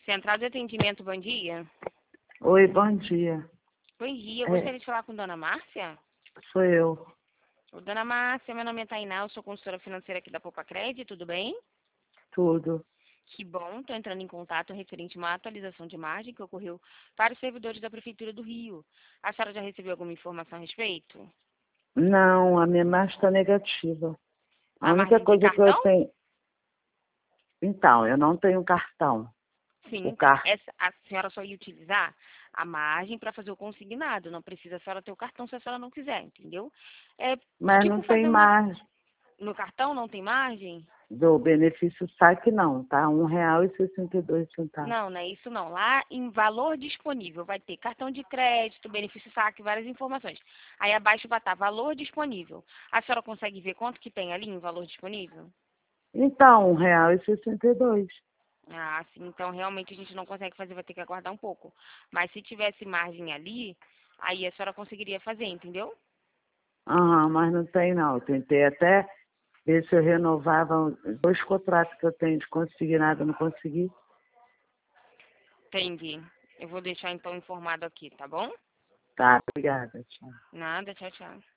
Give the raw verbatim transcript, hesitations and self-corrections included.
Central de Atendimento, bom dia. Oi, bom dia. Bom dia, eu É, gostaria de falar com Dona Márcia. sou eu. Ô, Dona Márcia, meu nome é Tainá, eu sou consultora financeira aqui da Poupa Crédito, tudo bem? Tudo. Que bom, estou entrando em contato referente a uma atualização de margem que ocorreu para os servidores da Prefeitura do Rio. A senhora já recebeu alguma informação a respeito? Não, a minha margem está negativa. A A única margem de coisa que eu cartão? tenho. Então, eu não tenho cartão. Sim, O então, car... essa, a senhora só ia utilizar a margem para fazer o consignado, não precisa a senhora ter o cartão se a senhora não quiser, entendeu? É Mas não tipo tem fazer uma... margem. No cartão não tem margem? Do benefício saque não, tá? Um real e sessenta e dois centavos. Não, não é isso não. Lá em valor disponível vai ter cartão de crédito, benefício saque, várias informações. Aí abaixo vai estar valor disponível. A senhora consegue ver quanto que tem ali em valor disponível? Então, um real e sessenta e dois. Ah, sim. Então realmente a gente não consegue fazer, vai ter que aguardar um pouco. Mas se tivesse margem ali, aí a senhora conseguiria fazer, entendeu? Aham, mas não tem não. Eu tentei até ver se eu renovava os dois contratos que eu tenho de consignado, não consegui. Entendi. Eu vou deixar então informado aqui, tá bom? Tá, obrigada. Tchau. Nada, tchau, tchau.